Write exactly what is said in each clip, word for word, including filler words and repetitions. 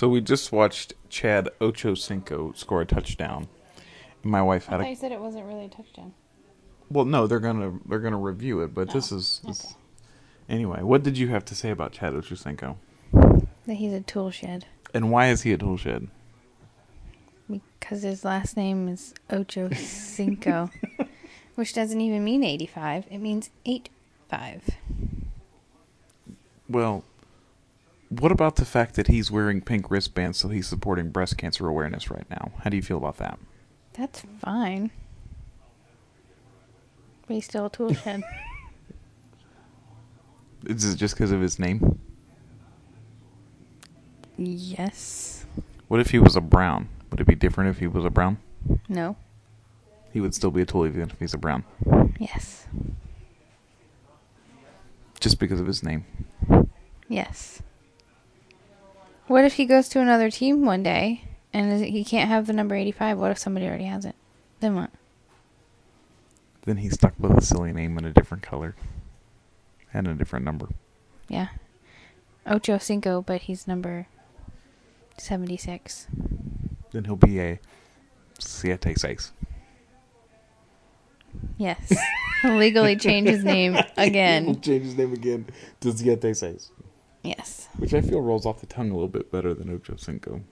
So we just watched Chad Ochocinco score a touchdown. My wife I had thought a you said it wasn't really a touchdown. well, no, they're gonna they're gonna review it, but Oh, this is this, okay. anyway. What did you have to say about Chad Ochocinco, That he's a tool shed. and why is he a tool shed? Because his last name is Ocho Cinco, which doesn't even mean eighty-five. It means eight five. Well, what about the fact that he's wearing pink wristbands, so he's supporting breast cancer awareness right now? How do you feel about that? That's fine. But he's still a tool shed. Is it just because of his name? Yes. What if he was a brown? Would it be different if he was a brown? No. He would still be a tool even if he's a brown. Yes. Just because of his name. Yes. What if he goes to another team one day and he can't have the number eighty-five? What if somebody already has it? Then what? Then he's stuck with a silly name in a different color. And a different number. Yeah. Ocho Cinco, but he's number seventy-six. Then he'll be a siete seis. Yes. He'll legally change his name He'll again. change his name again to siete seis. Yes. Which I feel rolls off the tongue a little bit better than Ocho Cinco.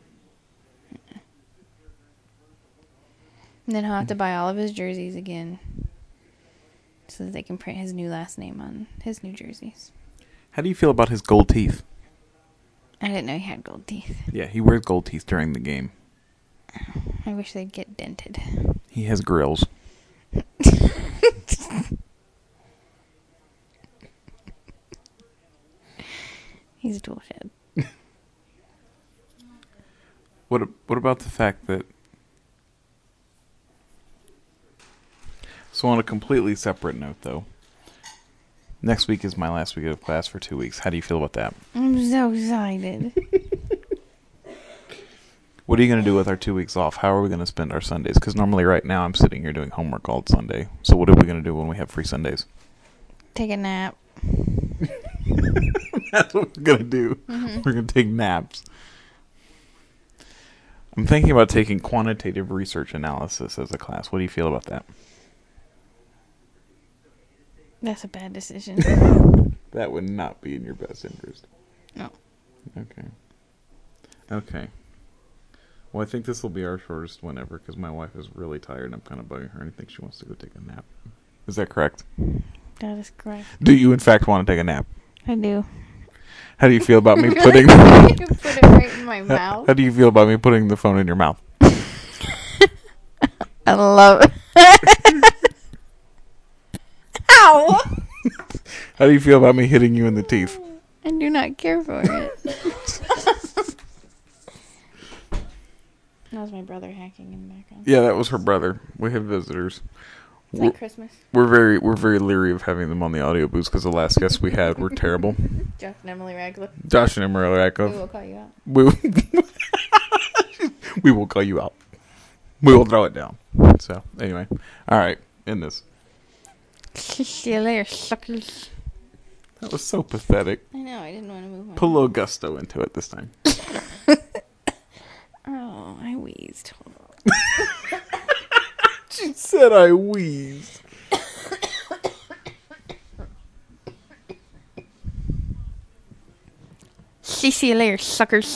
And then he'll have to buy all of his jerseys again. So that they can print his new last name on his new jerseys. How do you feel about his gold teeth? I didn't know he had gold teeth. Yeah, he wears gold teeth during the game. I wish they'd get dented. He has grills. He's a tool shed. What What about the fact that... So on a completely separate note, though, next week is my last week of class for two weeks. How do you feel about that? I'm so excited. What are you going to do with our two weeks off? How are we going to spend our Sundays? Because normally right now I'm sitting here doing homework all Sunday. So what are we going to do when we have free Sundays? Take a nap. That's what we're going to do. Mm-hmm. We're going to take naps. I'm thinking about taking quantitative research analysis as a class. What do you feel about that? That's a bad decision. That would not be in your best interest. No. Okay. Okay. Well, I think this will be our shortest one ever because my wife is really tired and I'm kind of bugging her and I think she wants to go take a nap. Is that correct? That is correct. Do you, in fact, want to take a nap? I do. How do you feel about me putting... You put it right in my mouth. How do you feel about me putting the phone in your mouth? I love it. Ow! How do you feel about me hitting you in the teeth? I do not care for it. That was my brother hacking in the background. Yeah, that was her brother. We have visitors. Is We're, that Christmas? we're very we're very leery of having them on the audio booths because the last guests we had were terrible. Josh and Emily Radcliffe. Josh and Emily We Radcliffe. will call you out. We will, we will call you out. We will throw it down. So, anyway. All right. End this. See you later, suckers. That was so pathetic. I know, I didn't want to move on. Put a little gusto into it this time. Oh, I wheezed. Hold on. She said I wheezed. See you later, suckers.